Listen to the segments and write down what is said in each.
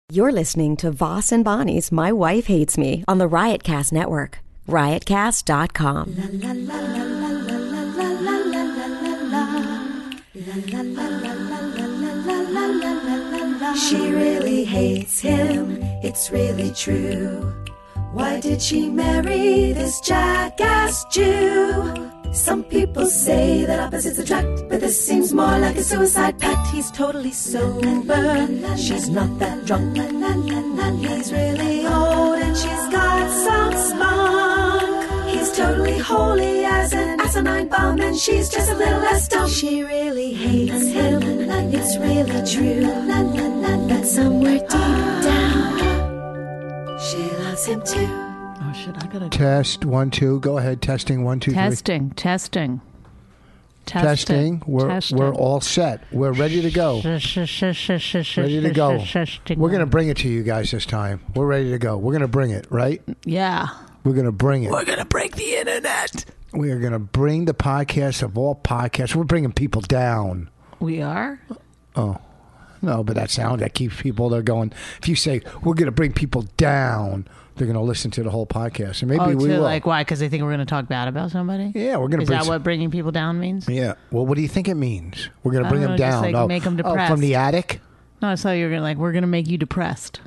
You're listening to Voss and Bonnie's My Wife Hates Me on the Riotcast Network. Riotcast.com. She really hates him, it's really true. Why did she marry this jackass Jew? Some people say that opposites attract, but this seems more like a suicide pact. He's totally sober, she's not that drunk. He's really old and she's got some spunk. He's totally holy as an asinine bomb, and she's just a little less dumb. She really hates him, it's really true. But somewhere deep down, she loves him too. Oh shit! I gotta test 1 2. Go ahead. Testing 1 2 3. Testing. We're all set. We're ready to go. Ready to go. We're gonna bring it to you guys this time. We're ready to go. We're gonna bring it, right? Yeah. We're gonna bring it. We're gonna break the internet. We are gonna bring the podcast of all podcasts. We're bringing people down. We are. Oh. No, but that sound that keeps people. They're going. If you say we're going to bring people down, they're going to listen to the whole podcast, and maybe we will. Like why? Because they think we're going to talk bad about somebody. Yeah, we're going to. Is that what bringing people down means? Yeah. Well, what do you think it means? We're going to bring them down. Just make them depressed. From the attic. No, I saw you were going to we're going to make you depressed.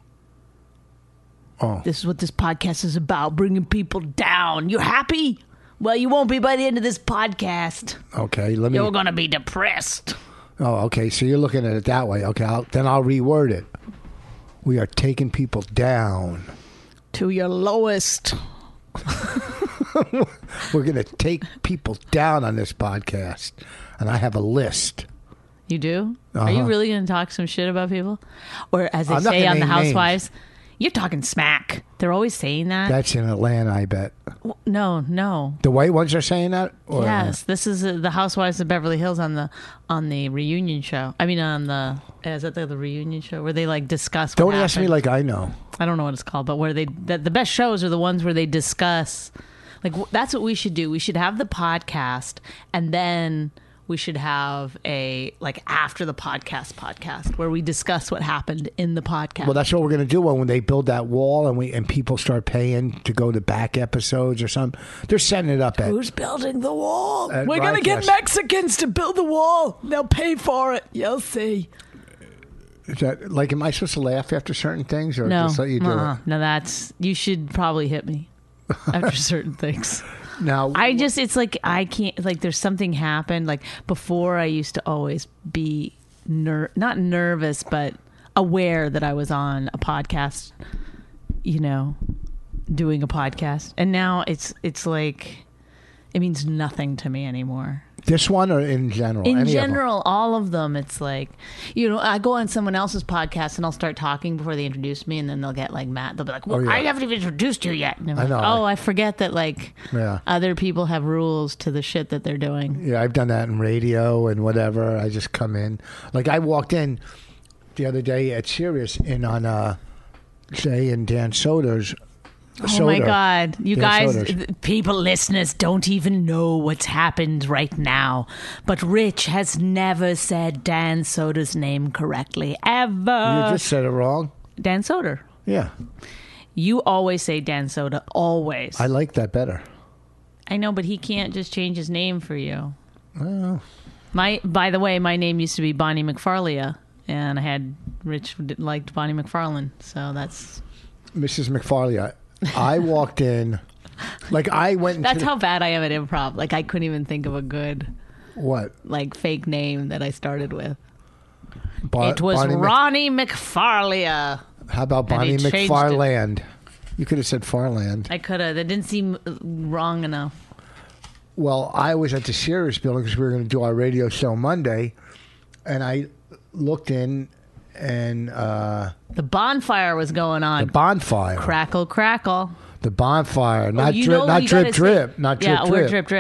Oh. This is what this podcast is about: bringing people down. You happy? Well, you won't be by the end of this podcast. Okay, You're going to be depressed. Oh, okay. So you're looking at it that way. Okay, then I'll reword it. We are taking people down to your lowest. We're going to take people down on this podcast, and I have a list. You do? Are you really going to talk some shit about people? Or as they say on The Housewives, you're talking smack. They're always saying that. That's in Atlanta, I bet. No. The white ones are saying that? Or yes, this is The Housewives of Beverly Hills on the reunion show. I mean, is that the reunion show where they discuss? Don't ask me like I know. I don't know what it's called, but where the best shows are the ones where they discuss. That's what we should do. We should have the podcast, and then we should have a after the podcast where we discuss what happened in the podcast. Well, that's what we're going to do when they build that wall and people start paying to go to back episodes or something. They're setting it up. Who's building the wall? We're going to get Mexicans to build the wall. They'll pay for it. You'll see. Is that am I supposed to laugh after certain things or no? Just let you do it? No, you should probably hit me after certain things. Now, it's I can't, there's something happened. Before I used to always be not nervous, but aware that I was on a podcast, doing a podcast. And now it's it means nothing to me anymore. This one or in general? In general, all of them. It's I go on someone else's podcast and I'll start talking before they introduce me, and then they'll get mad. They'll be like, well, I haven't even introduced you yet. And I'm I forget that other people have rules to the shit that they're doing. Yeah, I've done that in radio and whatever. I just come in. I walked in the other day at Sirius on Jay and Dan Soder's. Oh my God. You guys, listeners don't even know what's happened right now. But Rich has never said Dan Soder's name correctly, ever. You just said it wrong. Dan Soder. Yeah. You always say Dan Soder, always. I like that better. I know, but he can't just change his name for you. Oh. By the way, my name used to be Bonnie McFarlia, and I had Rich liked Bonnie McFarlane, so that's... Mrs. McFarlia. I walked in, I went into... That's how bad I am at improv. I couldn't even think of a good... What? Fake name that I started with. It was Bonnie Ronnie McFarlia. How about Bonnie McFarland? You could have said Farland. I could have. That didn't seem wrong enough. Well, I was at the Sirius building because we were going to do our radio show Monday, and I looked in... And the bonfire was going on. The bonfire. Crackle, crackle. The bonfire. Not drip, drip. We're drip, drip.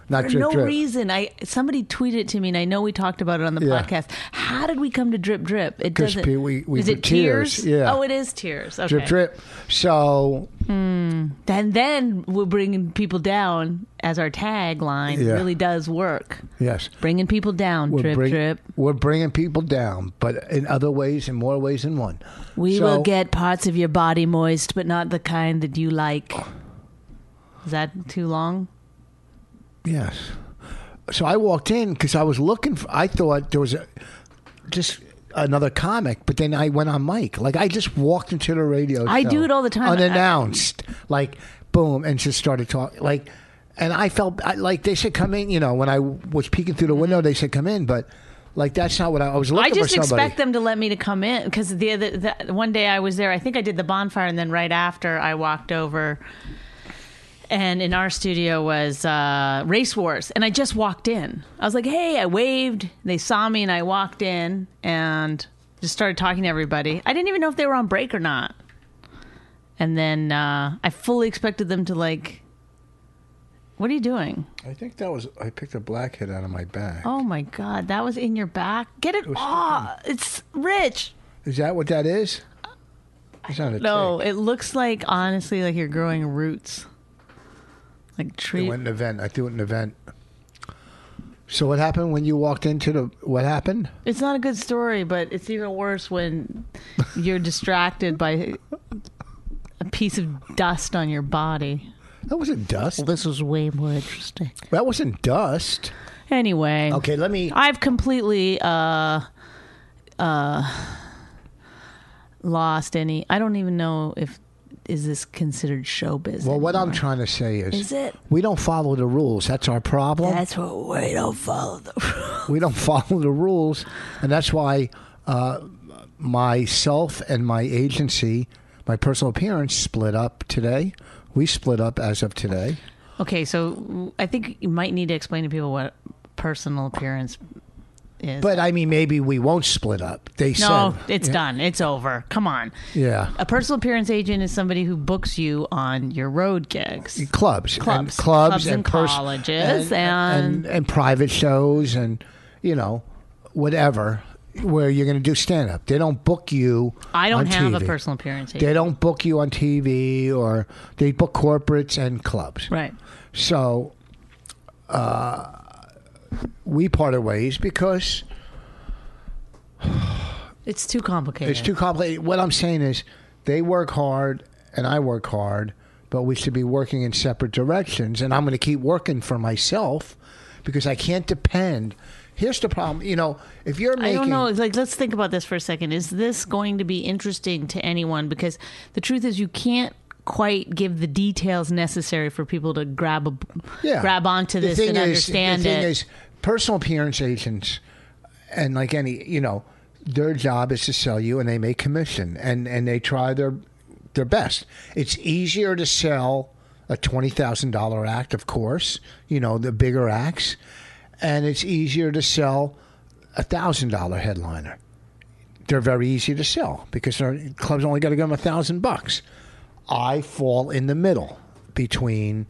not For drip no drip. reason. Somebody tweeted it to me, and I know we talked about it on the Yeah. podcast. How did we come to drip drip? It 'Cause doesn't. we is do it tears? yeah. Oh, it is tears. Okay. Drip drip. So Then we're bringing people down as our tagline Yeah. really does work. yes, Bringing people down. Drip drip. We're bringing people down, but in other ways, in more ways than one. We So- will get parts of your body moist, but not the kind that you like. Is that too long? Yes. So I walked in because I was looking for. I thought there was just another comic, but then I went on mic. Like I just walked into the radio. I show do it all the time. unannounced. Like boom, and just started talking. Like, and I felt like they said come in. You know, when I was peeking through the window, they said come in, but. Like that's not what I was looking I just for. Somebody. expect them to let me to come in because the one day I was there. I think I did the bonfire, and then right after I walked over, and in our studio was Race Wars, and I just walked in. I was like, "Hey!" I waved. They saw me, and I walked in and just started talking to everybody. I didn't even know if they were on break or not. And then I fully expected them to like. What are you doing? I think that was. I picked a blackhead out of my bag. Oh my God, that was in your back. Get it off! It's Rich. Is that what that is? It's not a No, tick. it looks like honestly like you're growing roots, like I tree. went an event. I threw it an event. So what happened when you walked into the? What happened? It's not a good story, but it's even worse when you're distracted by a piece of dust on your body. That wasn't dust. This is way more interesting. That wasn't dust. Anyway, Okay, let me. I've completely lost any. I don't even know if is this considered showbiz. Well, what I'm anymore. trying to say Is it? we don't follow the rules. That's our problem. That's what we don't follow the. We don't follow the rules, and that's why myself and my agency, my personal appearance, split up today. We split up as of today. Okay, so I think you might need to explain to people what personal appearance is. But I mean, maybe we won't split up. They no, said it's done. It's over. Come on. Yeah. A personal appearance agent is somebody who books you on your road gigs. Clubs Clubs and and colleges and private shows and whatever where you're going to do stand up. They don't book you. I don't on have a TV. personal appearance agent. They don't book you on TV, or they book corporates and clubs. Right. So we parted ways because It's too complicated. it's too complicated. What I'm saying is they work hard and I work hard, but we should be working in separate directions. And I'm going to keep working for myself because I can't depend. Here's the problem. If you're making... I don't know. Like, let's think about this for a second. Is this going to be interesting to anyone? Because the truth is, you can't quite give the details necessary for people to grab onto this and understand the it. thing is, personal appearance agents, and like any, their job is to sell you, and they make commission, and they try their best. It's easier to sell a $20,000 act, of course, the bigger acts, and it's easier to sell $1,000 headliner. They're very easy to sell because their clubs only got to give them $1,000. I fall in the middle between,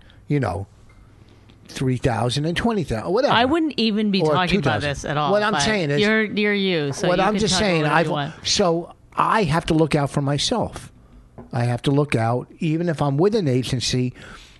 3,000 and 20,000, whatever. I wouldn't even be Or talking about 2,000. this at all. What I'm but saying is- you're you. So what you I'm can just talk saying, about whatever you want. so I have to look out for myself. I have to look out, even if I'm with an agency.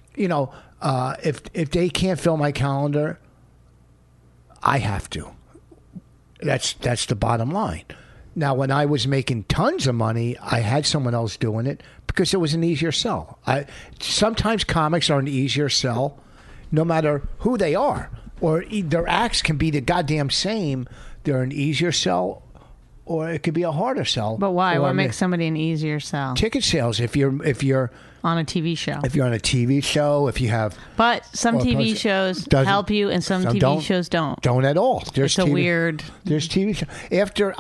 If they can't fill my calendar, I have to. That's the bottom line. Now, when I was making tons of money, I had someone else doing it because it was an easier sell. Sometimes comics are an easier sell, no matter who they are, or their acts can be the goddamn same. They're an easier sell, or it could be a harder sell. But why? Or What makes somebody an easier sell ticket sales? If you're on a TV show? on a TV show, if you have But some Or TV post- shows doesn't- help you, and some TV don't- shows don't. don't at all. It's a weird. There's TV show. After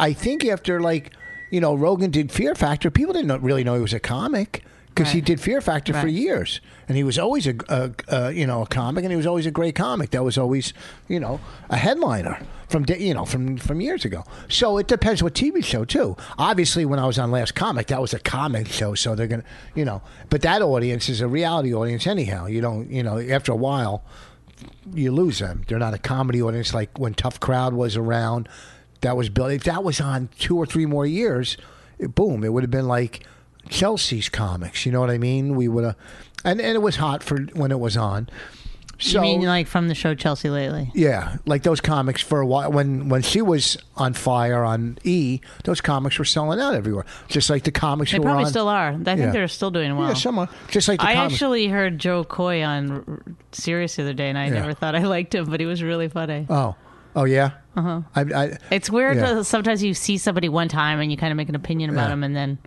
Rogan did Fear Factor, people didn't really know he was a comic because he Right. did Fear Factor for Right. years, and he was always a comic, and he was always a great comic. That was always a headliner from years ago. So it depends what TV show too. Obviously, when I was on Last Comic, that was a comic show, so they're gonna but that audience is a reality audience anyhow. You don't after a while. you lose them. They're not a comedy audience like when Tough Crowd was around. That was built. If that was on 2 or 3 more years, boom, it would have been like Chelsea's comics. You know what I mean? We would have, and it was hot for when it was on. So, you mean like from the show Chelsea Lately? Yeah, like those comics for a while. When she was on fire on E, those comics were selling out everywhere. Just like the comics They were probably on. still are. I think they're still doing well. Yeah, somewhere. Just like the I comics. actually heard Joe Coy on Sirius the other day, and I never thought I liked him, but he was really funny. Oh yeah. Uh-huh. It's weird. Yeah. Sometimes you see somebody one time and you kind of make an opinion about him, and then,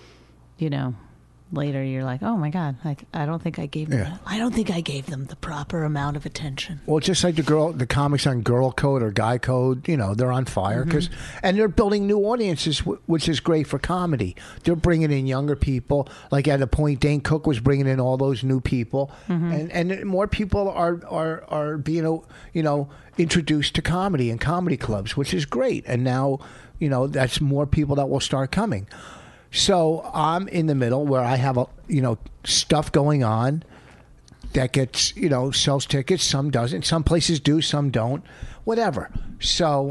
later you're like, oh my god, I don't think I gave them. I don't think I gave them the proper amount of attention. Well, just like the comics on Girl Code or Guy Code, they're on fire and they're building new audiences, which is great for comedy. They're bringing in younger people. Like at a point, Dane Cook was bringing in all those new people, and more people are being introduced to comedy and comedy clubs, which is great. And now that's more people that will start coming. So I'm in the middle where I have stuff going on that gets sells tickets. Some doesn't. Some places do. Some don't. Whatever. So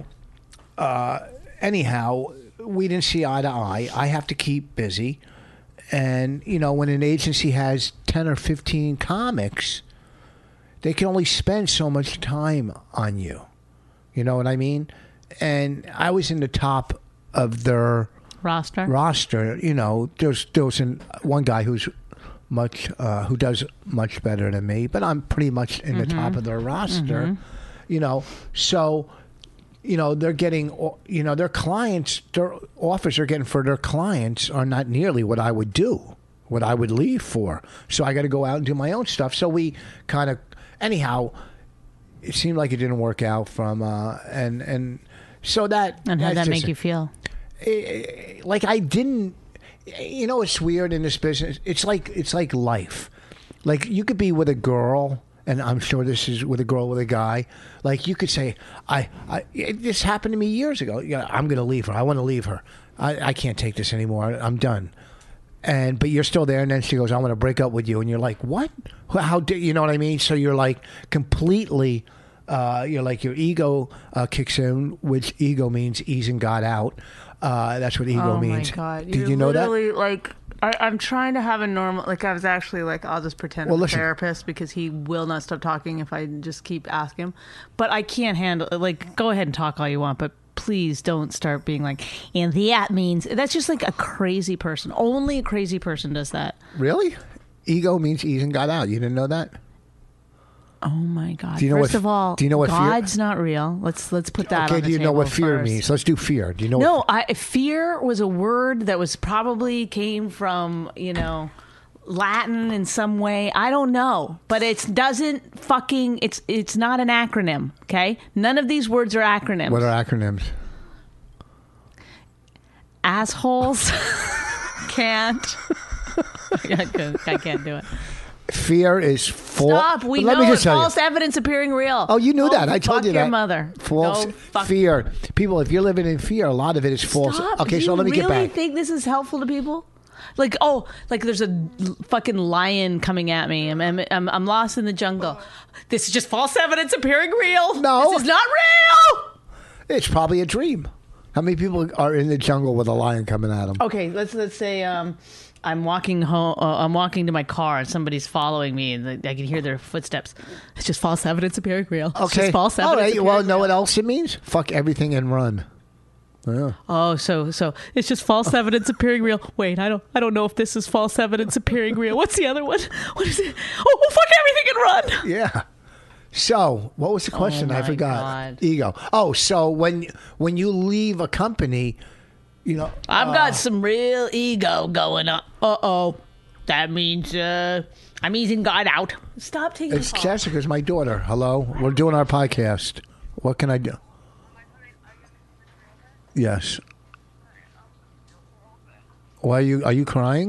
anyhow, we didn't see eye to eye. I have to keep busy, and when an agency has 10 or 15 comics, they can only spend so much time on you. You know what I mean? And I was in the top of their roster. There's one guy who's who does much better than me, but I'm pretty much in the top of their roster. So they're getting their clients, their offers they're getting for their clients are not nearly what I would do, what I would leave for. So I got to go out and do my own stuff. So we kind of anyhow. It seemed like it didn't work out from and so that. And how'd that make you feel? Like I didn't, it's weird in this business. It's like life. Like you could be with a girl, and I'm sure this is with a girl with a guy. Like you could say, this happened to me years ago. I'm going to leave her. I want to leave her. I can't take this anymore. I'm done. But you're still there, and then she goes, "I want to break up with you," and you're like, "What? How do you know what I mean?" So you're like completely. Your ego kicks in, which ego means easing God out. That's what ego means. Oh my God! Did you know that? Like, I'm trying to have a normal. Like, I was actually like, I'll just pretend I'm a therapist because he will not stop talking if I just keep asking him. But I can't handle. Like, go ahead and talk all you want, but please don't start being like, and that means that's just like a crazy person. Only a crazy person does that. Really? Ego means easing God out. You didn't know that? Oh my God! Do you know First of all, do you know what God's fear? not real. Let's put that. Okay. On the Do you know what fear first. means? Let's do fear. Do you know? No, fear was a word that was probably came from Latin in some way. I don't know, but it's not an acronym. Okay, none of these words are acronyms. What are acronyms? Assholes can't. I can't do it. Fear is false. Stop. We know it's false evidence appearing real. Oh, you knew that. I told you that. Fuck your mother. False fear. People, if you're living in fear, a lot of it is false. Stop. Okay, so let me get back. Do you really think this is helpful to people? Like there's a fucking lion coming at me. I'm lost in the jungle. This is just false evidence appearing real. No. This is not real. It's probably a dream. How many people are in the jungle with a lion coming at them? Okay, let's say I'm walking home. I'm walking to my car, and somebody's following me, and I can hear their footsteps. It's just false evidence appearing real. It's just false evidence. All right. Well, know what else it means? Fuck everything and run. Yeah. Oh, so it's just false evidence appearing real. Wait, I don't know if this is false evidence appearing real. What's the other one? What is it? Oh, well, fuck everything and run. Yeah. So, what was the question? I forgot. God. Ego. Oh, so when you leave a company, I've got some real ego going on. That means I'm easing God out. Stop taking It's Jessica's my daughter. Hello. We're doing our podcast. What can I do? Yes. Why are you crying?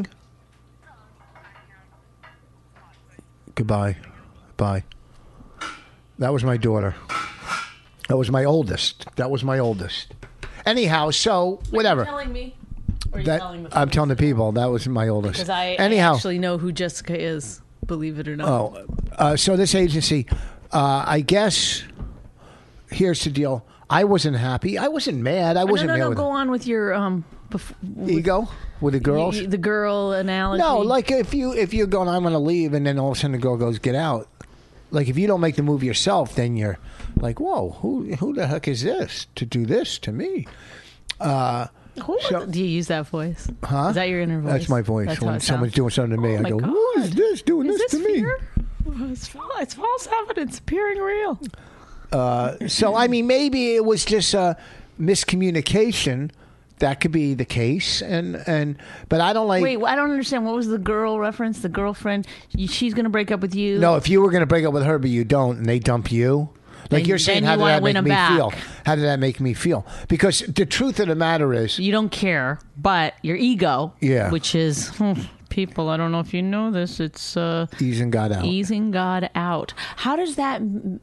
Goodbye. Bye. That was my daughter. That was my oldest. Anyhow, so whatever. Are you telling me? Or are you telling the I'm telling the people that was my oldest. Because I Anyhow, actually know who Jessica is. Believe it or not. so this agency, I guess here's the deal. I wasn't happy. I wasn't mad. I wasn't mad No, with go on with your ego with the girls. the girl analogy. No, like if you're going, I'm going to leave, and then all of a sudden the girl goes, get out. Like if you don't make the move yourself, then you're like, whoa, who the heck is this to do this to me? Do you use that voice? Huh? Is that your inner voice? That's my voice. That's how When it someone's sounds. doing something to me, Oh I my go, God. who is this doing Is this to me? fear? It's false evidence appearing real. So, I mean, maybe it was just a miscommunication. That could be the case. But I don't like... Wait, I don't understand. What was the girl reference? The girlfriend? She's going to break up with you? No, if you were going to break up with her, but you don't, and they dump you... Like Then- you're saying, then how you did wanna that win make them me back. feel? How did that make me feel? Because the truth of the matter is... You don't care, but your ego, Yeah. which is... people, I don't know if you know this, it's... easing God out. easing God out. How does that,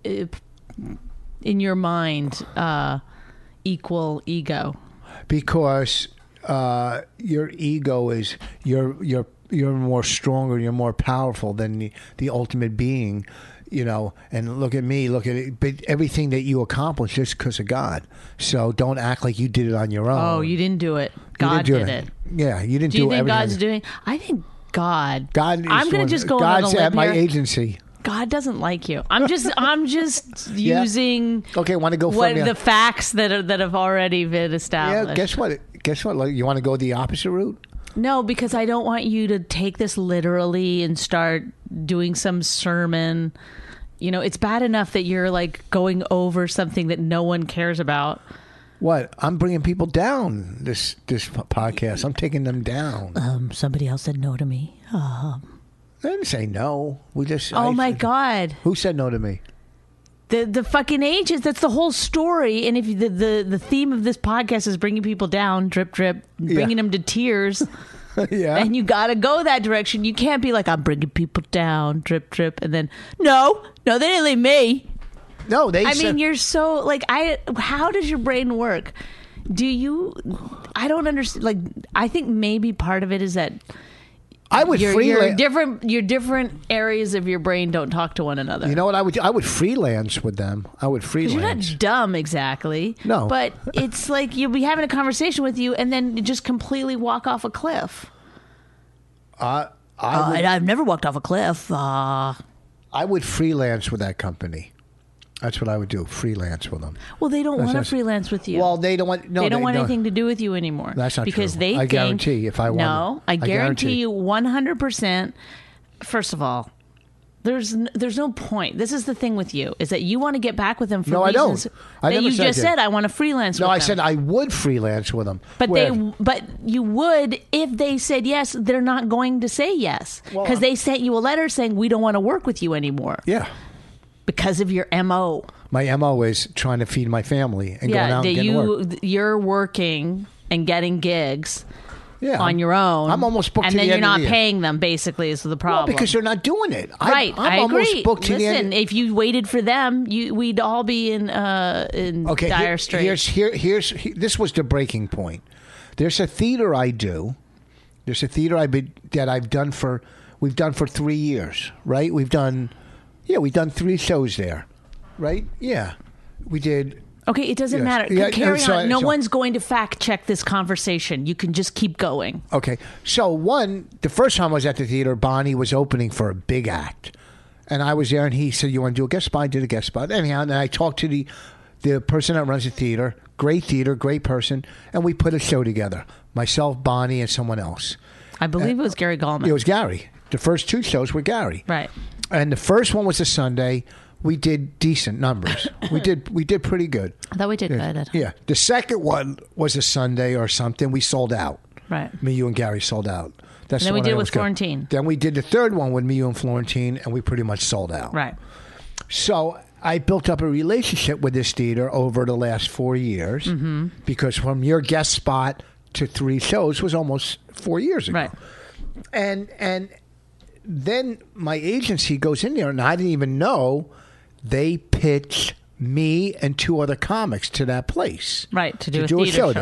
in your mind, equal ego? Because your ego is you're more stronger, you're more powerful than the ultimate being, and look at me, look at it, but everything that you accomplish is because of God. So don't act like you did it on your own. Oh, you didn't do it. You God didn't do did it. Yeah, you didn't Do you do think everything. God's doing? I think God. God is I'm going doing- to just go God's on a limb at my here. agency. God doesn't like you. I'm just Yeah. using Okay, want to go what from you? the facts that have already been established. Yeah, guess what? Like, you want to go the opposite route? No, because I don't want you to take this literally and start doing some sermon. It's bad enough that you're like going over something that no one cares about. What? I'm bringing people down. This podcast. I'm taking them down. Somebody else said no to me. I didn't say no. We just. Oh my God. Who said no to me? The fucking agents. That's the whole story. And if the theme of this podcast is bringing people down, drip, drip, bringing them to tears, Yeah. and you got to go that direction. You can't be like, I'm bringing people down, drip, drip, and then, no, they didn't leave me. No, they. I said, mean, you're so like, how does your brain work? I don't understand. Like, I think maybe part of it is that I would your freelance. different areas of your brain don't talk to one another. You know what I would do? I would freelance with them. I would 'Cause freelance. you're not dumb exactly. No. But it's like you'll be having a conversation with you and then you just completely walk off a cliff. I've never walked off a cliff. I would freelance with that company. That's what I would do. Freelance with them. Well, they don't want to that's- freelance with you. Well, they don't want. No, they don't want anything to do with you anymore. That's not because true. they I think, guarantee if I wanted- No, I I guarantee guarantee. you 100%. First of all, there's no point. This is the thing with you is that you want to get back with them for No, I don't. reasons I that never you said just that. said I want to freelance No, with I them. said I would freelance with them. But Where- but you would if they said yes. They're not going to say yes Well, because they sent you a letter saying we don't want to work with you anymore Yeah. because of your MO. My MO is trying to feed my family and going Yeah, out that and getting work. you're working and getting gigs Yeah, on your own. I'm almost booked and to then the you're end of not the year. paying them. Basically, is the problem. Well, because they're not doing it. Right, I'm I almost agree. booked to the Listen, end. if you waited for them, we'd all be in Okay, dire straits. Here's this was the breaking point. There's a theater I do. There's a theater that I've done for. We've done for 3 years, right? We've done 3 shows there, right? Yeah, we did. Okay, it doesn't Yes. matter. Yeah, Carry so- on. No so- one's going to fact check this conversation. You can just keep going. Okay, so the first time I was at the theater, Bonnie was opening for a big act, and I was there, and he said, "You want to do a guest spot?" I did a guest spot. Anyhow, and I talked to the person that runs the theater, great person, and we put a show together. Myself, Bonnie, and someone else. I believe it was Gary Gallman. It was Gary. The first 2 shows were Gary. Right. And the first one was a Sunday. We did decent numbers. we did pretty good. I thought we did good. Yeah. The second one was a Sunday or something. We sold out. Right. Me, you, and Gary sold out. That's And then the we one did that it with was good. Florentine. Then we did the third one with me, you, and Florentine, and we pretty much sold out. Right. So I built up a relationship with this theater over the last 4 years because from your guest spot to 3 shows was almost 4 years ago. Right. And then my agency goes in there, and I didn't even know they pitched me and 2 other comics to that place Right, to do a a theater show show. there.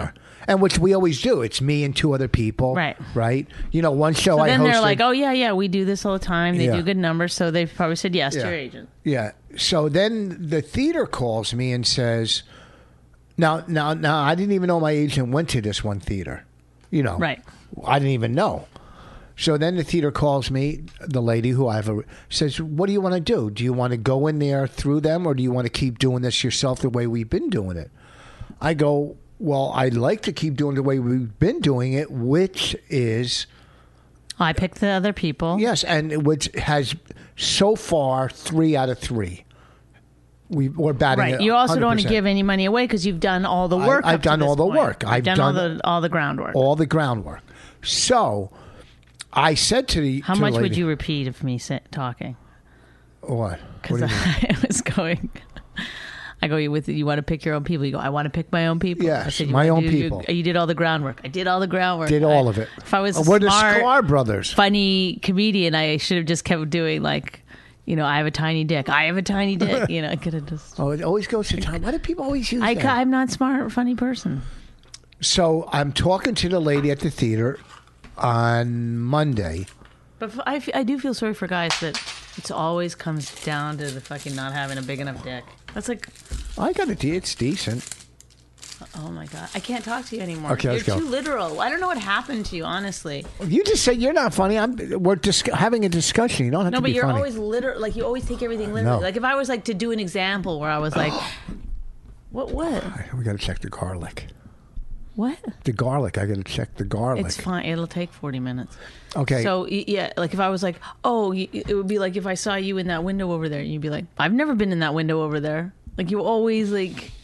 And which we always do. It's me and 2 other people. Right. Right? One show So I hosted. then they're like, oh, yeah, we do this all the time. They Yeah. do good numbers. So they've probably said yes to Yeah. your agent. Yeah. So then the theater calls me and says, now, I didn't even know my agent went to this one theater. Right. I didn't even know. So then the theater calls me, the lady who says, what do you want to do? Do you want to go in there through them, or do you want to keep doing this yourself the way we've been doing it? I go, well, I'd like to keep doing the way we've been doing it, which is... I picked the other people. Yes, and which has so far 3 out of 3. We're batting Right. it You also don't want to 100%. give any money away because you've done all the work. I've up to done this all the point. work. You've I've done done all the groundwork. all the groundwork. So I said to the How to the much would lady- you repeat of me talking? What? What Because do you mean? I was going. I go, you want to pick your own people? You go, I want to pick my own people. Yes, I said, my wanna own people. You did all the groundwork. I did all the groundwork. Did all of it. If I was a We're the smart, Sklar brothers. funny comedian, I should have just kept doing I have a tiny dick. I have a tiny dick. I could have just. Oh, it always goes to time. Why do people always use that? I'm not smart, funny person. So I'm talking to the lady at the theater on Monday. But I do feel sorry for guys that it always comes down to the fucking not having a big enough dick. That's like, I got it. It's decent. oh my God. I can't talk to you anymore. Okay, let's You're go. too literal. I don't know what happened to you, honestly. You just said you're not funny. We're having a discussion. You don't have No, to but be you're funny. always literal. Like, you always take everything literally. No. Like, if I was to do an example where I was like, what? We got to check the garlic. What? The garlic. I got to check the garlic. It's fine. It'll take 40 minutes. Okay. So, yeah, like if I was like, oh, it would be like if I saw you in that window over there, and you'd be like, I've never been in that window over there. Like, you always like,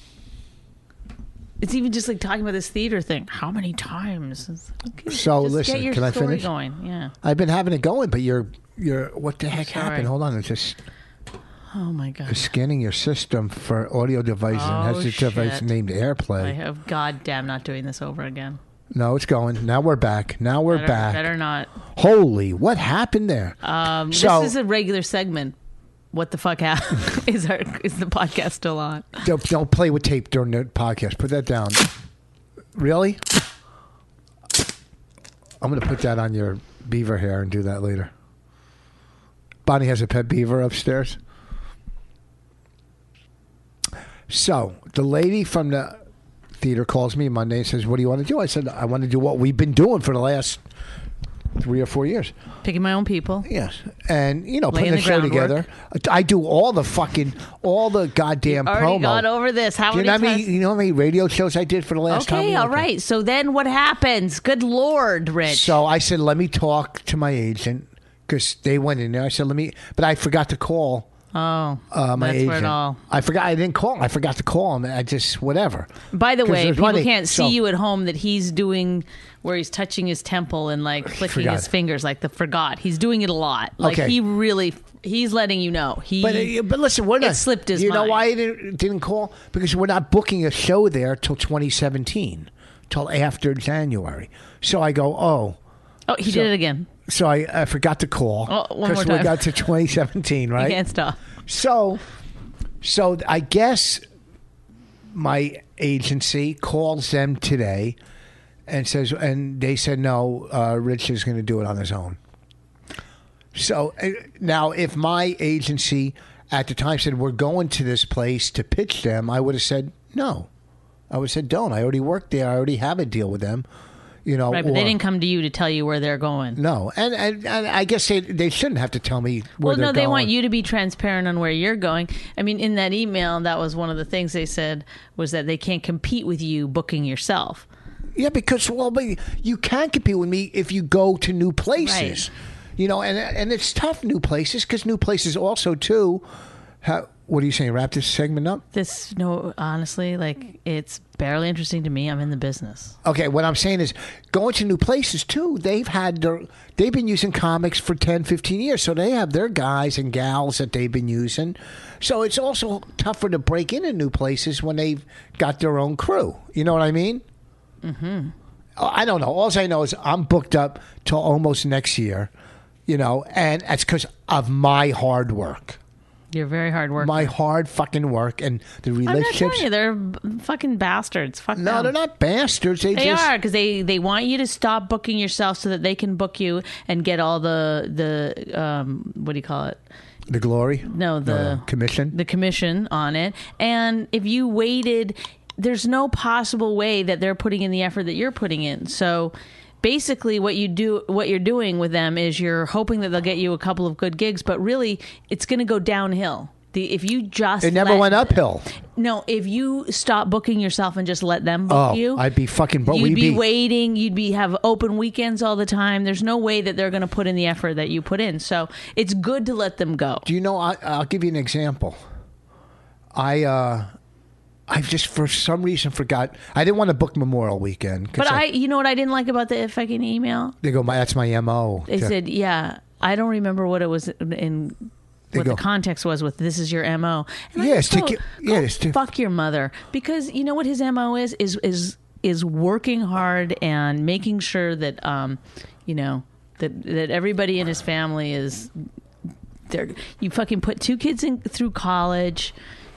it's even just like talking about this theater thing. How many times? Okay, So, just listen, get your can I story finish? going. Yeah. I've been having it going, but you're what the heck sorry. happened? Hold on, it's just Oh my God. scanning your system for audio devices and has Oh, a device shit. named AirPlay. I have goddamn not doing this over again. No, it's going. Now we're back. Now we're back. Better not. Holy, what happened there? So- This is a regular segment. What the fuck happened? Is the podcast still on? Don't play with tape during the podcast. Put that down. Really? I'm going to put that on your beaver hair and do that later. Bonnie has a pet beaver upstairs. So the lady from the theater calls me Monday and says, what do you want to do? I said, I want to do what we've been doing for the last 3 or 4 years. Picking my own people. Yes. And, putting Laying the the show groundwork. together. I do all the goddamn Already promo. got over this. How Do you many know times? how many radio shows I did for the last time? Okay, all right. So then what happens? Good Lord, Rich. So I said, let me talk to my agent because they went in there. I said, but I forgot to call oh, my that's agent. where it all. I forgot. I didn't call. I forgot to call him. I just, whatever. By the 'Cause way, there's people money. can't see So- you at home that he's doing where he's touching his temple and like flicking Forgot. his fingers like the forgot. He's doing it a lot. Like Okay. he's letting you know. But listen, we're not. slipped his You know mind. why I didn't call? Because we're not booking a show there till 2017, till after January. So I go, Oh, he So- did it again. So I forgot to call Oh, one more because we time. got to 2017, You right? can't stop. So I guess my agency calls them today and they said no, Rich is going to do it on his own. So now, if my agency at the time said we're going to this place to pitch them, I would have said no. I would have said don't. I already work there. I already have a deal with them. Right, but they or- didn't come to you to tell you where they're going. No, and I guess they shouldn't have to tell me where Well, they're no, going. they want you to be transparent on where you're going. I mean, in that email, that was one of the things they said was that they can't compete with you booking yourself. Yeah, because but you can't compete with me if you go to new places. Right. And it's tough new places because new places also too. What are you saying? Wrap this segment up. Honestly, like it's barely interesting to me. I'm in the business. Okay, what I'm saying is going to new places too. They've been using comics for 10, 15 years, so they have their guys and gals that they've been using. So it's also tougher to break into new places when they've got their own crew. You know what I mean? Mm-hmm. I don't know. All I know is I'm booked up till almost next year. And that's because of my hard work. You're very hard worker. my hard fucking work and the I'm not relationships. telling you, they're fucking bastards. Fuck No, them. they're not bastards. They They just are, because they want you to stop booking yourself so that they can book you and get all the what do you call it? the glory. No, the commission. the commission on it. And if you waited, there's no possible way that they're putting in the effort that you're putting in. So basically what you're doing with them is you're hoping that they'll get you a couple of good gigs, but really it's going to go downhill. If you just It never went uphill. No, if you stop booking yourself and just let them book you, I'd be fucking broke. you'd be waiting. Have open weekends all the time. There's no way that they're going to put in the effort that you put in. So it's good to let them go. Do you know? I'll give you an example. I just for some reason forgot. I didn't want to book Memorial Weekend. But you know what I didn't like about the fucking email? They go, that's my MO. They said, yeah, I don't remember what it was in. They What go, the context was with this is your MO. And I Yeah, just it's to go, get- go yeah, it's to- fuck your mother, because you know what his MO is working hard and making sure that that everybody in his family is there. You fucking put 2 kids through college,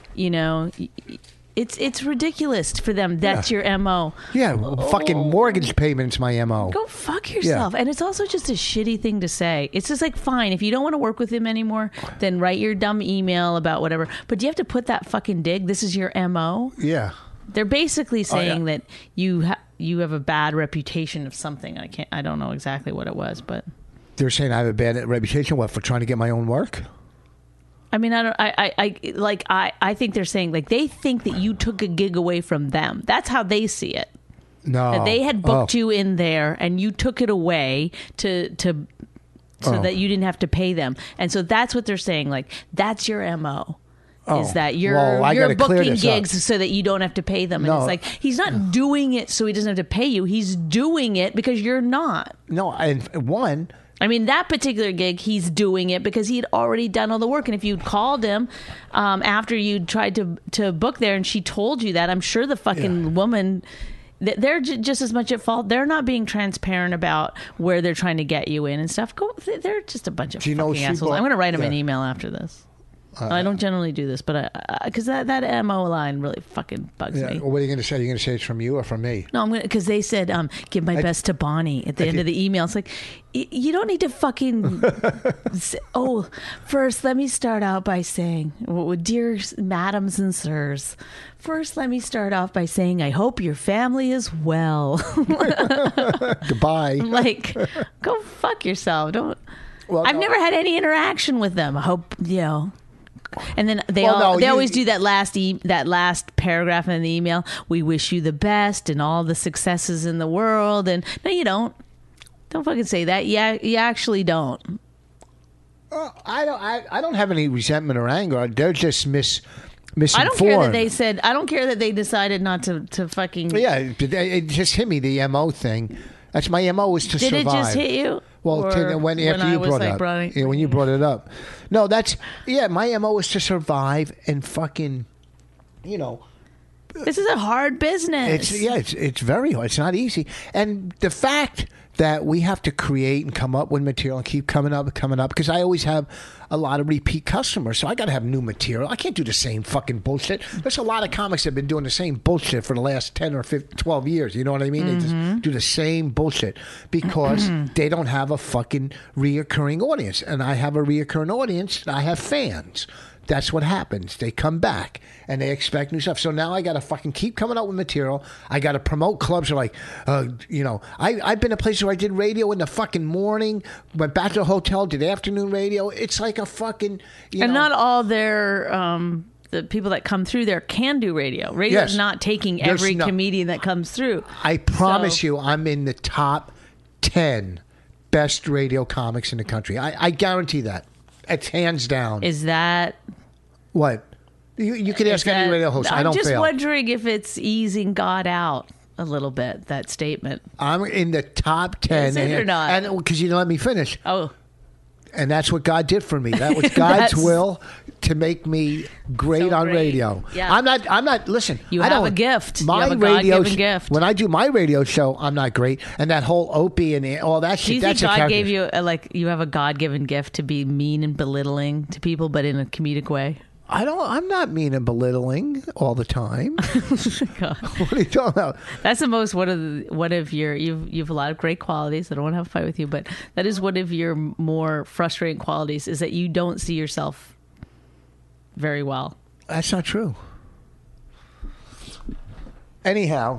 It's ridiculous for them. That's your MO. yeah, fucking mortgage payments my MO. Go fuck yourself. And it's also just a shitty thing to say. It's just like, fine, if you don't want to work with him anymore, then write your dumb email about whatever. But do you have to put that fucking dig? This is your MO? Yeah. They're basically saying that you have a bad reputation of something. I don't know exactly what it was, but They're saying I have a bad reputation, what, for trying to get my own work? I mean, I think they're saying, like, they think that you took a gig away from them. That's how they see it. No. That they had booked you in there and you took it away so that you didn't have to pay them. And so that's what they're saying. Like, that's your MO. Is that you're booking gigs so that you don't have to pay them. And it's like, he's not doing it so he doesn't have to pay you. He's doing it because you're not. No, and I mean, that particular gig, he's doing it because he'd already done all the work. And if you'd called him after you tried to book there and she told you that, I'm sure the fucking woman, they're just as much at fault. They're not being transparent about where they're trying to get you in and stuff. They're just a bunch of fucking assholes. I'm going to write them an email after this. I don't generally do this, but because that MO line really fucking bugs me. Well, what are you going to say? Are you going to say it's from you or from me? No, I'm going to, because they said, give my best to Bonnie at the end of the email. It's like, you don't need to fucking say, first, let me start out by saying, dear madams and sirs, first, let me start off by saying, I hope your family is well. Goodbye. Like, go fuck yourself. I've never had any interaction with them. I hope, And then they always do that last paragraph in the email. We wish you the best and all the successes in the world. And no, you don't. Don't fucking say that. Yeah, you actually don't. I don't have any resentment or anger. They're just misinformed. I don't care that they said. I don't care that they decided not to fucking. Yeah, it just hit me, the MO thing. That's my MO is to Did survive. it just hit you? Well, when you brought it up. No, my MO is to survive and fucking, This is a hard business. It's very hard. It's not easy. And the fact that we have to create and come up with material and keep coming up, because I always have a lot of repeat customers, so I got to have new material. I can't do the same fucking bullshit. There's a lot of comics that have been doing the same bullshit for the last 10 or 15, 12 years. You know what I mean? They just do the same bullshit because they don't have a fucking reoccurring audience. And I have a reoccurring audience. I have fans. That's what happens. They come back and they expect new stuff. So now I got to fucking keep coming up with material. I got to promote clubs. Are like, I've been to places where I did radio in the fucking morning, went back to the hotel, did afternoon radio. It's like a fucking, And not all their, the people that come through there can do radio. Radio is not taking every comedian that comes through. I promise you, I'm in the top 10 best radio comics in the country. I guarantee that. It's hands down. Is that... What? You could ask any radio host. I don't fail. I'm just wondering if it's easing God out a little bit, that statement. I'm in the top 10. Is it or not? And because you didn't let me finish. Oh. And that's what God did for me. That was God's will to make me great So on great. radio. Yeah. I'm not, listen. You I have don't- a gift. You My have a radio God-given gift. When I do my radio show, I'm not great. And that whole Opie and all that Do shit, you think that's a God character. gave you you have a God-given gift to be mean and belittling to people, but in a comedic way? I'm not mean and belittling all the time. What are you talking about? That's the most one of your you've a lot of great qualities. I don't want to have a fight with you, but that is one of your more frustrating qualities is that you don't see yourself very well. That's not true. Anyhow,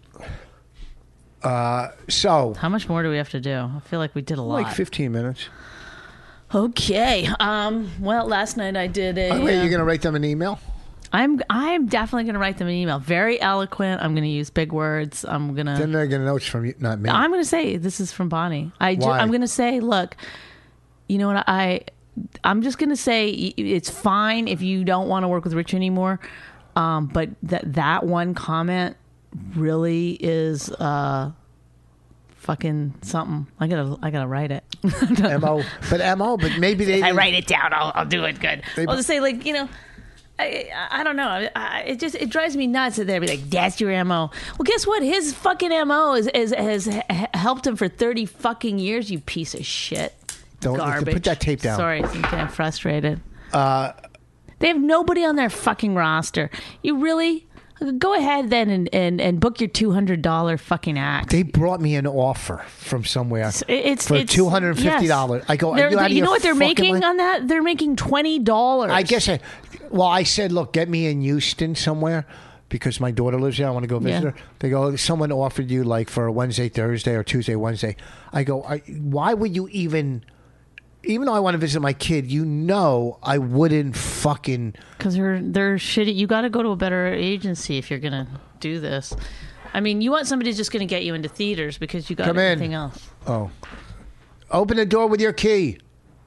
so How much more do we have to do? I feel like we did a lot. like 15 minutes. Okay. Well, last night I did a. Oh, wait, you're going to write them an email? I'm definitely going to write them an email. Very eloquent. I'm going to use big words. I'm going to. Then they're going to know it's from you, not me. I'm going to say this is from Bonnie. Why? I'm going to say, look, you know what? I'm just going to say it's fine if you don't want to work with Rich anymore. But that one comment really is fucking something. I gotta write it. But maybe they. I write it down. I'll do it good. They- I'll just say I don't know. It drives me nuts that they'd be like, "That's your MO." Well, guess what? His fucking MO has helped him for 30 fucking years. You piece of shit. Don't Garbage. put that tape down. Sorry, I'm frustrated. They have nobody on their fucking roster. You really go ahead then and book your $200 fucking act. They brought me an offer from somewhere It's for $250. yes. I go, are you out of you know your what they're fucking making mind? on that? They're making $20. I guess I said, look, get me in Houston somewhere because my daughter lives there. I want to go visit Yeah. her. They go, someone offered you like for a Wednesday, Thursday, or Tuesday, Wednesday. I go, why would you even though I want to visit my kid, I wouldn't fucking. Because they're shitty. You got to go to a better agency if you're going to do this. I mean, you want somebody who's just going to get you into theaters because you got Come in. everything else. Oh. Open the door with your key.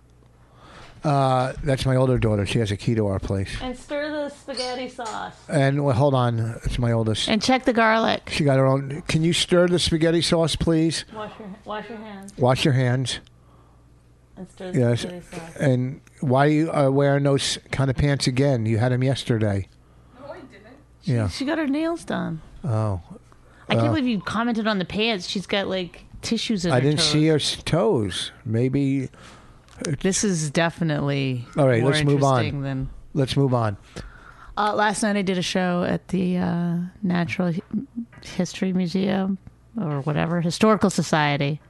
That's my older daughter. She has a key to our place. And stir the spaghetti sauce. And well, hold on. It's my oldest. And check the garlic. She got her own. Can you stir the spaghetti sauce, please? Wash your hands Wash your hands. and stir the Yes. spaghetti sauce. And why are you wearing those kind of pants again? You had them yesterday. No, I didn't. Yeah. She got her nails done. Oh. I can't believe you commented on the pants. She's got like tissues in her I didn't toes. see her toes. Maybe. This is definitely All right, more let's move on. interesting than. Let's move on. Last night I did a show at the Natural History Museum or whatever, Historical Society.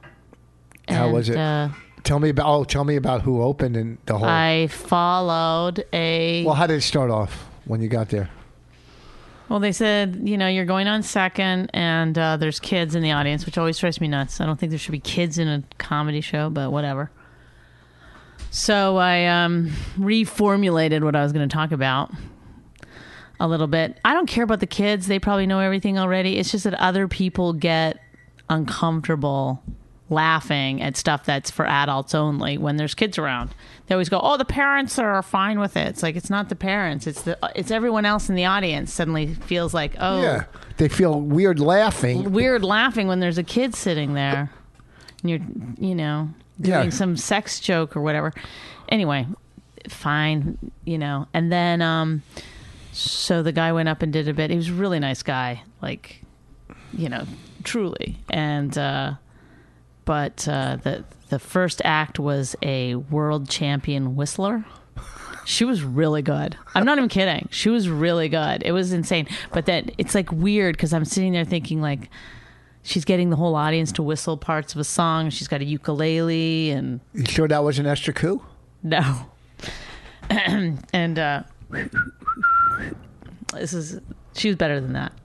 How was it? And, Tell me about who opened and the whole. I followed a. Well, how did it start off when you got there? Well, they said, you're going on second, and there's kids in the audience, which always drives me nuts. I don't think there should be kids in a comedy show, but whatever. So I reformulated what I was going to talk about a little bit. I don't care about the kids. They probably know everything already. It's just that other people get uncomfortable laughing at stuff that's for adults only when there's kids around. They always go, "Oh, the parents are fine with it." It's like, it's not the parents. It's everyone else in the audience suddenly feels like, oh, Yeah, they feel weird laughing. weird laughing when there's a kid sitting there and you're, doing Yeah. some sex joke or whatever. Anyway, fine, And then, so the guy went up and did a bit. He was a really nice guy, like, truly. And, but the first act was a world champion whistler. She was really good. I'm not even kidding. She was really good. It was insane. But then it's like weird because I'm sitting there thinking like she's getting the whole audience to whistle parts of a song. She's got a ukulele and You sure that wasn't Esther Koo? no. And she was better than that.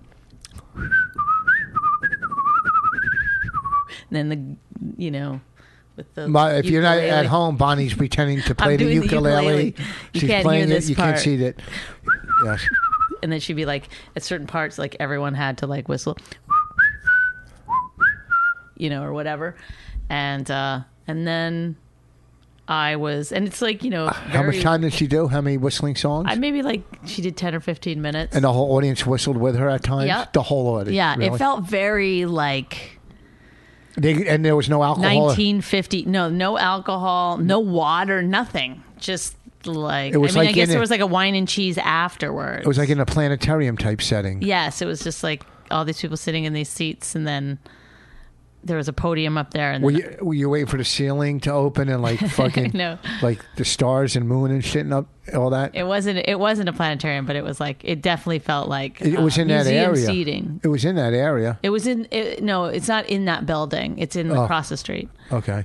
And then with the If you're not ukulele. at home, Bonnie's pretending to play I'm the doing the ukulele. ukulele. You She's can't playing hear it. this You can't part. see it. Yes. And then she'd be like, at certain parts, like everyone had to like whistle, or whatever. And then I was, and it's like, How much time did she do? How many whistling songs? maybe like she did 10 or 15 minutes. And the whole audience whistled with her at times? Yep. The whole audience? Yeah, really? it felt very like And there was no alcohol. 1950. No alcohol, no water, nothing. Just like, It was I like guess in there a- was like a wine and cheese afterwards. It was like in a planetarium type setting. Yes, it was just like all these people sitting in these seats, and then there was a podium up there. And then, Were you waiting for the ceiling to open and like fucking No. like the stars and moon and shit and up all that? it wasn't a planetarium, but it was like, it definitely felt like It was in that museum area. seating. It was in that area. It was no, it's not in that building. It's in across the street. Okay.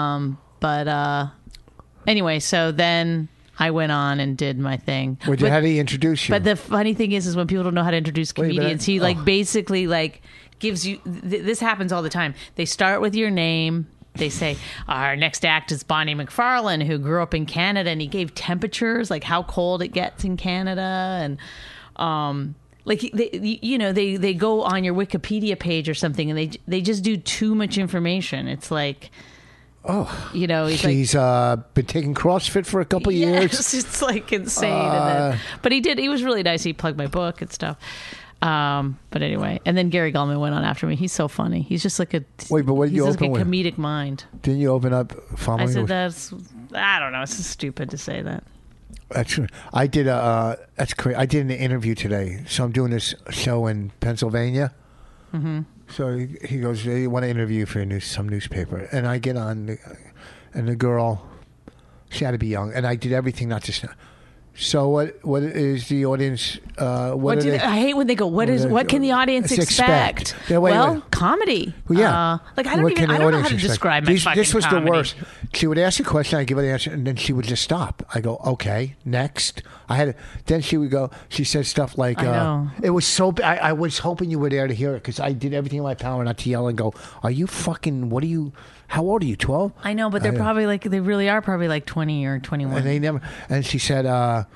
But anyway, so then I went on and did my thing. How did he introduce you? But the funny thing is when people don't know how to introduce Wait, but comedians, he basically like gives you. This happens all the time. They start with your name. They say our next act is Bonnie McFarlane, who grew up in Canada, and he gave temperatures, like how cold it gets in Canada, and like they go on your Wikipedia page or something, and they just do too much information. It's like. He's like, He's been taking CrossFit for a couple years. yes, it's like insane. And then, but he was really nice. He plugged my book and stuff. But anyway, and then Gary Gulman went on after me. He's so funny. He's just like a Wait, but what did he's you like a open with? comedic mind. Didn't you open up I following? said I don't know. It's just stupid to say that. That's I did that's crazy. I did an interview today. So I'm doing this show in Pennsylvania. Mm-hmm. So he goes, "They want to interview you for some newspaper," and I get on, and the girl, she had to be young, and I did everything not to. So what is the audience? I hate when they go, what can the audience expect? Yeah, wait. Comedy. Well, yeah. Like I don't know how to describe my fucking This was comedy. the worst. She would ask a question, I'd give her the answer, and then she would just stop. I go, okay, next. Then she would go. She said stuff like, I know. It was so. I was hoping you were there to hear it because I did everything in my power not to yell and go. Are you fucking? What are you? How old are you? 12? I know, but they're probably like they really are probably like 20 or 21. And they never. And she said,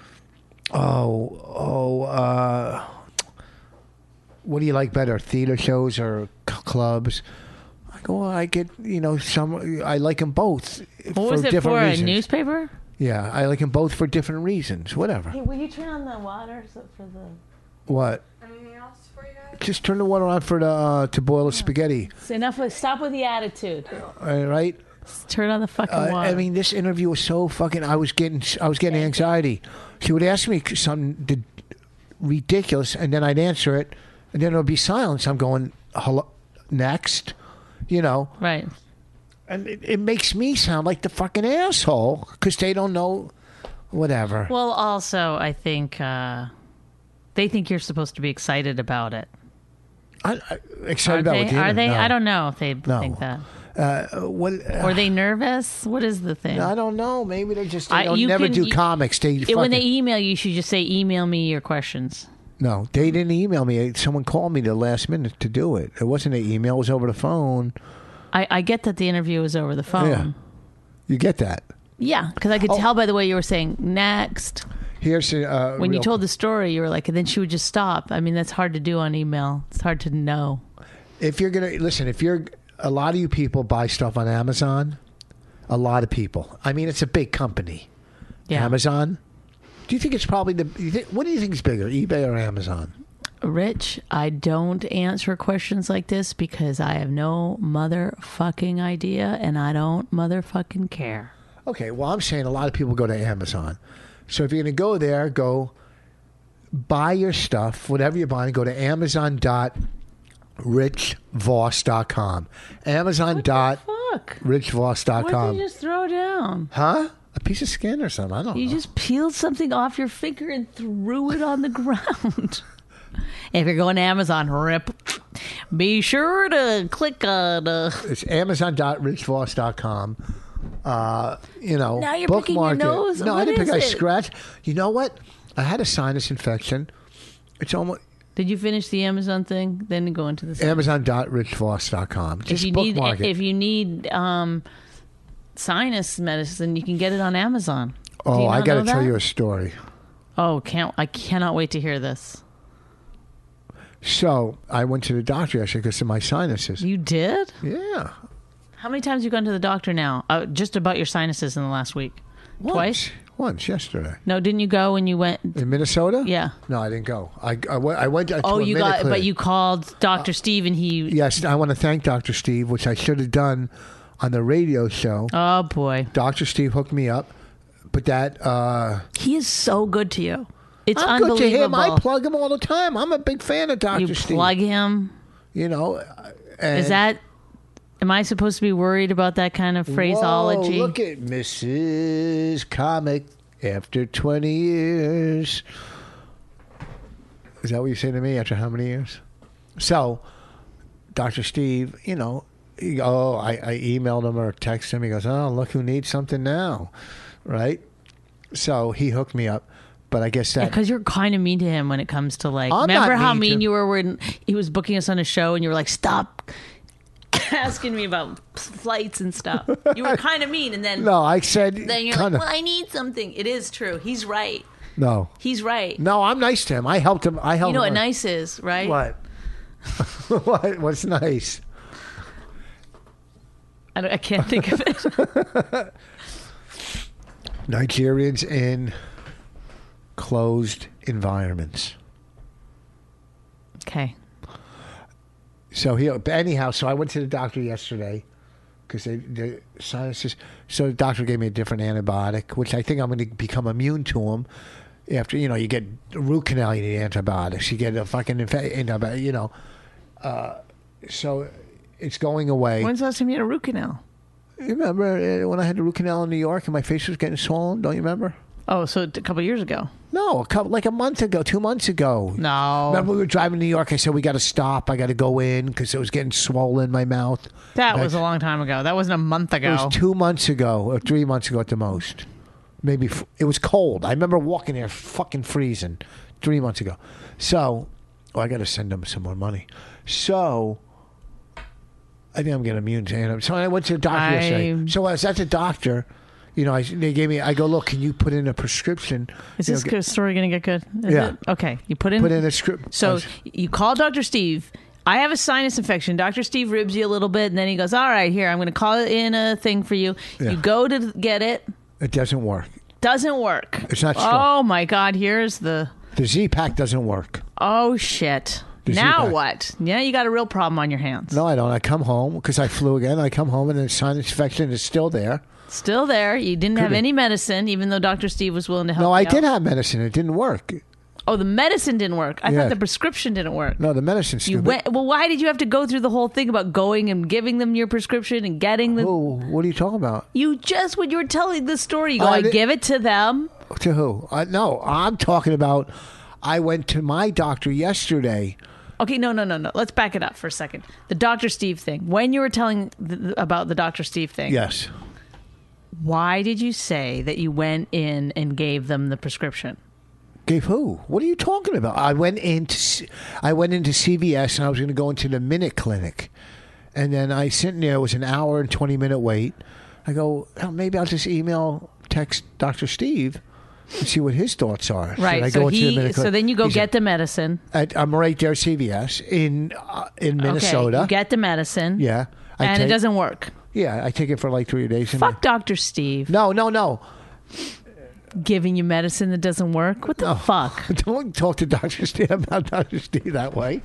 what do you like better, theater shows or clubs? I go, well, I get, some. I like them both. What was it different for? reasons. A newspaper? Yeah, I like them both for different reasons. Whatever. Hey, will you turn on the water for the? What? Anything else for you guys? Just turn the water on for the to boil the spaghetti. It's enough. Stop with the attitude. All right. Turn on the fucking water. I mean, this interview was so fucking. I was getting anxiety. She would ask me something ridiculous, and then I'd answer it, and then there would be silence. I'm going, hello, next, Right. and it makes me sound like the fucking asshole because they don't know, whatever. Well, also, I think they think you're supposed to be excited about it. I excited about what Are they? No. I don't know if they No. think that. What? Are they nervous? What is the thing? I don't know. Maybe they're just you never can- do you- comics. They When they fucking- email you, you should just say, email me your questions. No, they didn't email me. Someone called me the last minute to do it. It wasn't an email. It was over the phone. I get that the interview was over the phone. Yeah. You get that? Yeah, because I could tell by the way you were saying next. Here's When you told the story, you were like, and then she would just stop. I mean, that's hard to do on email. It's hard to know. If you're gonna listen, a lot of you people buy stuff on Amazon. A lot of people. I mean, it's a big company. Yeah. Amazon. Do you think it's probably what do you think is bigger, eBay or Amazon? Rich, I don't answer questions like this because I have no motherfucking idea and I don't motherfucking care. Okay, well, I'm saying a lot of people go to Amazon. So if you're going to go there, go buy your stuff, whatever you're buying, go to amazon.richvoss.com. Amazon.richvoss.com. What did you just throw down? Huh? A piece of skin or something? I don't know. You just peeled something off your finger and threw it on the ground. If you're going to Amazon, Rip, be sure to click on... It's amazon.richvoss.com. Now you're picking your nose? No, I What didn't pick. is I it? scratched. You know what? I had a sinus infection. It's almost Did you finish the Amazon thing? Then go into the... amazon.richvoss.com. Just bookmark it. If you need sinus medicine, you can get it on Amazon. Do Oh, you I not got to know tell that? you a story. Oh, I cannot wait to hear this. So I went to the doctor yesterday because of my sinuses. You did? Yeah. How many times have you gone to the doctor now? Just about your sinuses in the last week? Twice? Once, yesterday. No, didn't you go when you went? In Minnesota? Yeah. No, I didn't go. I went to Oh, a you minute got, clinic. but you called Dr. Steve and he. Yes, I want to thank Dr. Steve, which I should have done on the radio show. Oh boy, Dr. Steve hooked me up, but that he is so good to you. It's I'm good to him. unbelievable. I plug him all the time. I'm a big fan of Dr. You Steve. plug him. You know, and Is that? Am I supposed to be worried about that kind of phraseology? Whoa, look at Mrs. Comic after 20 years. Is that what you say to me after how many years? So, Dr. Steve, you know, I emailed him or texted him. He goes, oh, look who needs something now, right? So he hooked me up. But I guess that Because you're kind of mean to him when it comes to like. I'm not remember how mean to mean him. you were when he was booking us on a show, and you were like, "Stop asking me about flights and stuff." You were kind of mean, and then no, I said then you're kind like, of "Well, I need something." It is true. He's right. no, He's right. no. I'm nice to him. I helped him. I helped You know him. what nice is, right? What? What? What's nice? I can't think of it. Nigerians in closed environments. Okay. So anyhow, so I went to the doctor yesterday because the sinuses. So the doctor gave me a different antibiotic, which I think I'm going to become immune to them. After you get a root canal, you need antibiotics. You get a fucking antibiotic. So it's going away. When's the last time you had a root canal? You remember when I had the root canal in New York and my face was getting swollen? Don't you remember? Oh, so a couple years ago. No, like a month ago, 2 months ago. No. Remember we were driving to New York? I said we got to stop. I got to go in because it was getting swollen in my mouth. That was a long time ago. That wasn't a month ago. It was 2 months ago or 3 months ago at the most. Maybe it was cold. I remember walking there, fucking freezing, 3 months ago. So, I got to send them some more money. So, I think I'm getting immune to it. So I went to the doctor yesterday. So I was at the doctor. They gave me. I go, look, can you put in a prescription? Is this story going to get good? Is Yeah. it? Okay. You put in a script. So you call Dr. Steve. I have a sinus infection. Dr. Steve ribs you a little bit, and then he goes, all right, here, I'm going to call in a thing for you. Yeah. You go to get it. It doesn't work. Doesn't work. It's not strong. Oh, my God. Here's the... The Z-Pack doesn't work. Oh, shit. The Now Z-Pack. what? Yeah, you got a real problem on your hands. No, I don't. I come home because I flew again. I come home and the sinus infection is still there. Still there. You didn't have be. any medicine, even though Dr. Steve was willing to help No, you I out. did have medicine. It didn't work. Oh, the medicine didn't work. I Yeah. thought the prescription didn't work. No, the medicine's You stupid. went, well, why did you have to go through the whole thing about going and giving them your prescription and getting the... Oh, what are you talking about? You just, when you were telling the story, you go, I I did- give it to them. To who? No, I'm talking about. I went to my doctor yesterday. Okay, no. Let's back it up for a second. The Dr. Steve thing. When you were telling about the Dr. Steve thing, Yes. why did you say that you went in and gave them the prescription? Gave who? What are you talking about? I went into CVS and I was going to go into the Minute Clinic, and then I sitting there. It was an hour and 20-minute wait. I go, oh, maybe I'll just text Dr. Steve and see what his thoughts are. Should I Right. go into the Minute So Clinic? then you go He get said, the medicine. I'm right there, CVS in Minnesota. Okay, you get the medicine. Yeah. And it doesn't work. Yeah, I take it for like 3 days. and Fuck Dr. Steve. No. Giving you medicine that doesn't work. What the fuck? Don't talk to Dr. Steve about Dr. Steve that way.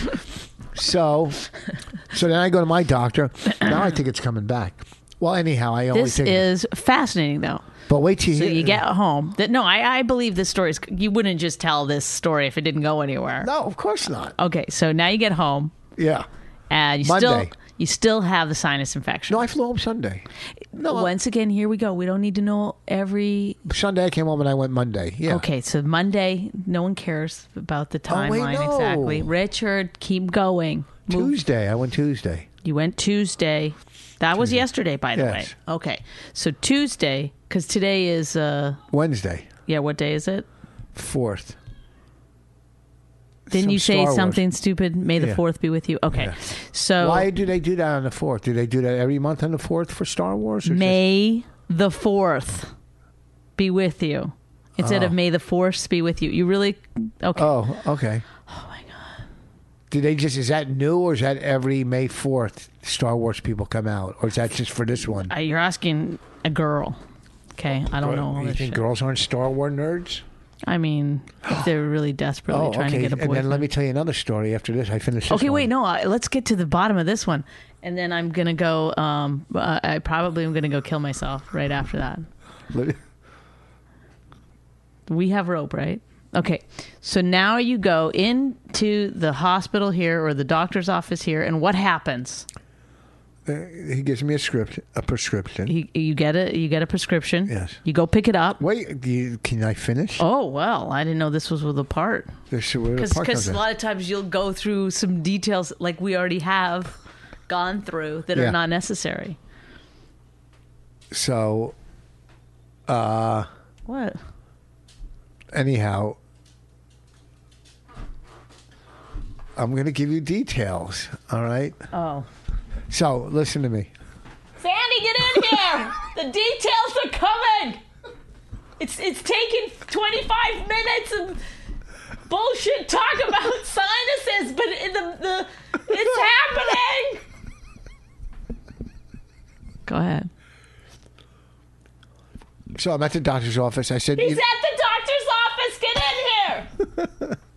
So then I go to my doctor. Now I think it's coming back. Well, anyhow, I only This think. is fascinating, though. But wait till So you you get home. I believe this story is. You wouldn't just tell this story if it didn't go anywhere. No, of course not. Okay, so now you get home Yeah. and Monday. you still have the sinus infection. No, I flew home Sunday. Once again, here we go. We don't need to know every. Sunday I came home and I went Monday. Yeah. Okay, so Monday, no one cares about the Oh, wait, timeline no. exactly. Richard, keep going. Move. Tuesday. I went Tuesday. You went Tuesday. That was yesterday, by the way. Yes. Okay, so Tuesday, because today is Wednesday. yeah. What day is it? 4th. Didn't Some you say Star Wars. something stupid? May the Yeah. 4th be with you. Okay, Yeah. so Why do they do that on the 4th? Do they do that every month on the 4th for Star Wars? Or just- May the 4th be with you instead of May the 4th be with you. You really okay? Oh, okay. Oh my god! Do they is that new or is that every May 4th Star Wars people come out? Or is that just for this one? You're asking a girl. Okay, I don't know all You this think shit. girls aren't Star Wars nerds? I mean, if they're really desperately trying to get a And boyfriend. then let me tell you another story after this. I finished this Okay, wait, one. no. Let's get to the bottom of this one, and then I'm gonna go. I probably am gonna go kill myself right after that. We have rope, right? Okay, so now you go into the hospital here or the doctor's office here, and what happens? He gives me a prescription. You get a prescription. Yes. You go pick it up. Wait, can I finish? Oh well, I didn't know this was with a part. Because a lot of times you'll go through some details like we already have gone through that Yeah. are not necessary. So, What? anyhow, I'm going to give you details, all right? Oh. So, listen to me. Sandy, get in here! The details are coming! It's taking 25 minutes of bullshit talk about sinuses, but it's happening! Go ahead. So, I'm at the doctor's office. I said, He's at the doctor's office! Get in here!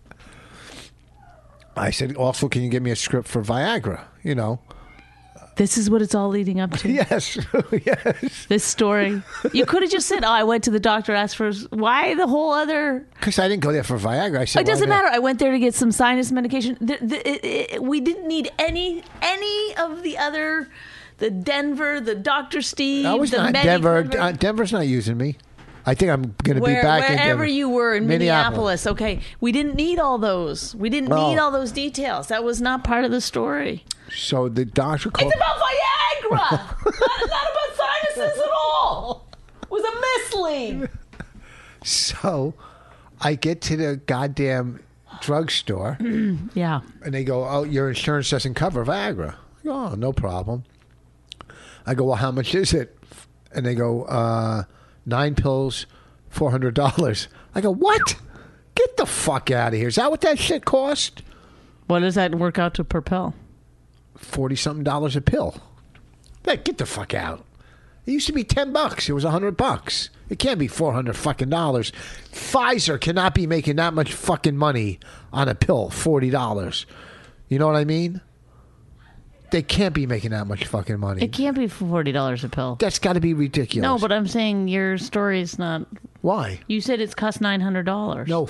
I said, also, can you give me a script for Viagra? You know? This is what it's all leading up to. Yes. Yes. This story. You could have just said, I went to the doctor, asked for... Why the whole other... Because I didn't go there for Viagra. I said, It doesn't well, matter. I went there to get some sinus medication. We didn't need any of the other... The Denver, the Dr. Steve, I was the not Medi Denver. Clinic. Denver's not using me. I think I'm going to be back in Denver. Wherever you were in Minneapolis. Okay, we didn't need all those. We didn't need all those details. That was not part of the story. So the doctor called. It's about Viagra, not about sinuses at all. It was a mislead. So I get to the goddamn drugstore, Yeah. and they go, "Oh, your insurance doesn't cover Viagra." I go, "Oh, no problem." I go, "Well, how much is it?" And they go, 9 pills, $400. I go, "What? Get the fuck out of here! Is that what that shit cost? What does that work out to per pill? $40-something a pill. Hey, get the fuck out! It used to be $10. It was $100. It can't be $400 fucking dollars. Pfizer cannot be making that much fucking money on a pill. $40. You know what I mean? They can't be making that much fucking money. It can't be $40 a pill. That's got to be ridiculous. No, but I'm saying your story's not. Why? You said it's cost $900. No,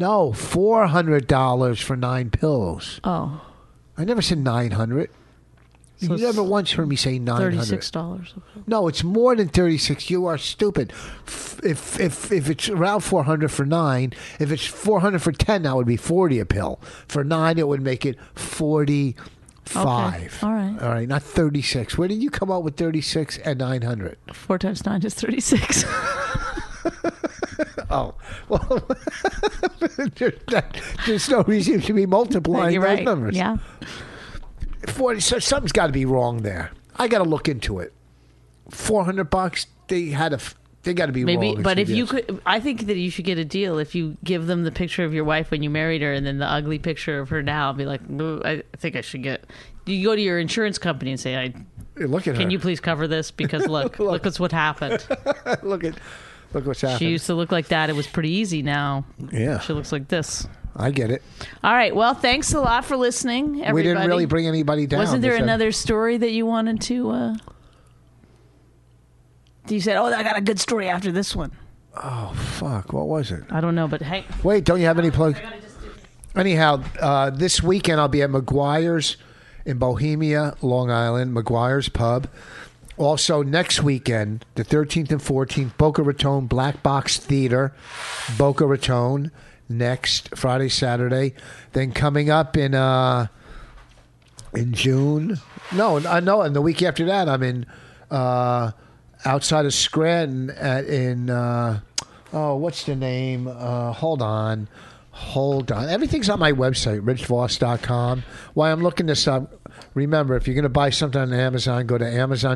$400 for 9 pills. Oh, I never said 900. So You it's never once heard me say 900. $36 a pill. No, it's more than 36. You are stupid. If it's around 400 for 9, if it's 400 for 10, that would be 40 a pill. For 9, it would make it 45. Okay, all right. All right, not 36. Where did you come up with 36 and 900? 4 times 9 is 36. Oh, well, there's no reason to be multiplying You're those right. numbers. Yeah. 40, so something's got to be wrong there. I got to look into it. $400. They got to be Maybe, wrong. but if you CVS. could, I think that you should get a deal if you give them the picture of your wife when you married her and then the ugly picture of her now. Be like, "Ooh, I think I should get. You go to your insurance company and say, Hey, look at her. "Can you please cover this? Because look, look at what happened. look what's happening. She used to look like that. It was pretty easy. Now Yeah, she looks like this." I get it. All right. Well, thanks a lot for listening, everybody. We didn't really bring anybody down. Wasn't there They said- another story that you wanted to? You said, "Oh, I got a good story after this one." Oh fuck! What was it? I don't know, but hey, Wait, don't you have any plugs? Anyhow, this weekend I'll be at McGuire's in Bohemia, Long Island. McGuire's Pub. Also next weekend, the 13th and 14th, Boca Raton Black Box Theater, Boca Raton. Next Friday, Saturday. Then coming up in June. No, and the week after that, I'm in outside of Scranton what's the name? Hold on. Everything's on my website, richvoss.com. While I'm looking this up, remember, if you're going to buy something on Amazon, go to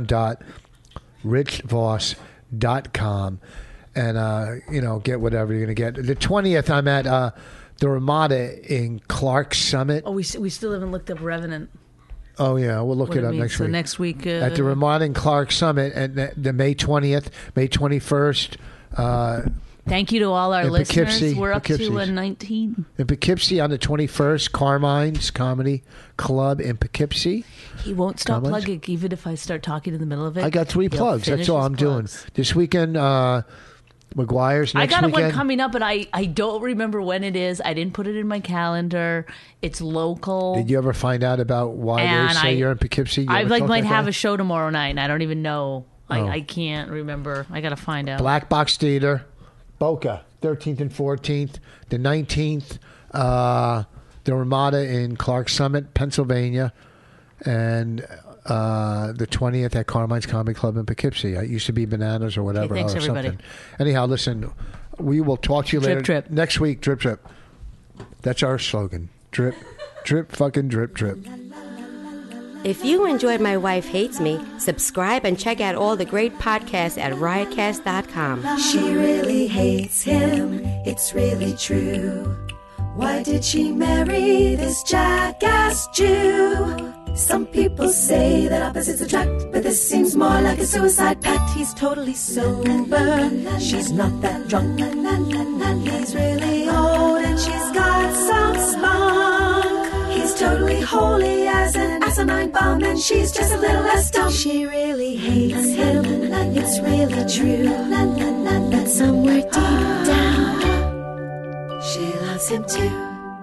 amazon.richvoss.com and, get whatever you're going to get. The 20th, I'm at the Ramada in Clark Summit. oh, we still haven't looked up Revenant. Oh, yeah. We'll look What it do up you mean? next So week. next week At the Ramada and Clark Summit, and the May 20th, May 21st. Thank you to all our in listeners. Poughkeepsie, We're up to Poughkeepsie. 19. In Poughkeepsie on the 21st, Carmine's Comedy Club in Poughkeepsie. He won't stop Comments? plugging, even if I start talking in the middle of it. I got 3 He'll plugs. finish That's all his I'm plugs. doing. This weekend, McGuire's next I got weekend. one coming up, but I don't remember when it is. I didn't put it in my calendar. It's local. Did you ever find out about why And they say you're in Poughkeepsie? You I ever like talk might about have that? a show tomorrow night, and I don't even know. Oh. I can't remember. I got to find out. Black Box Theater, Boca, 13th and 14th. The 19th, the Ramada in Clark Summit, Pennsylvania. And the 20th at Carmine's Comedy Club in Poughkeepsie. It used to be Bananas or whatever. thanks, or everybody. something. Anyhow, listen, we will talk to you later. Trip. Next week, Drip Trip. That's our slogan. Drip, drip, fucking drip, drip. If you enjoyed My Wife Hates Me, subscribe and check out all the great podcasts at riotcast.com. She really hates him, it's really true. Why did she marry this jackass Jew? Some people say that opposites attract, but this seems more like a suicide pact. He's totally sober, she's not that drunk. He's really old and she's got some spunk. He's totally holy as an asinine bomb, and she's just a little less dumb. She really hates him, it's really true. But somewhere deep down, she loves him too.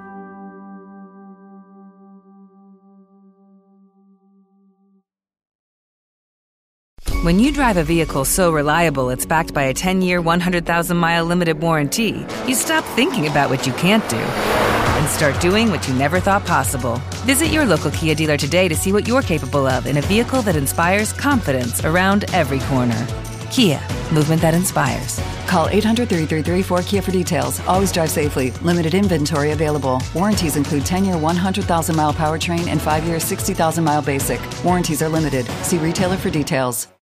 When you drive a vehicle so reliable it's backed by a 10-year, 100,000-mile limited warranty, you stop thinking about what you can't do and start doing what you never thought possible. Visit your local Kia dealer today to see what you're capable of in a vehicle that inspires confidence around every corner. Kia, movement that inspires. Call 800-333-4KIA for details. Always drive safely. Limited inventory available. Warranties include 10-year 100,000-mile powertrain and 5-year 60,000-mile basic. Warranties are limited. See retailer for details.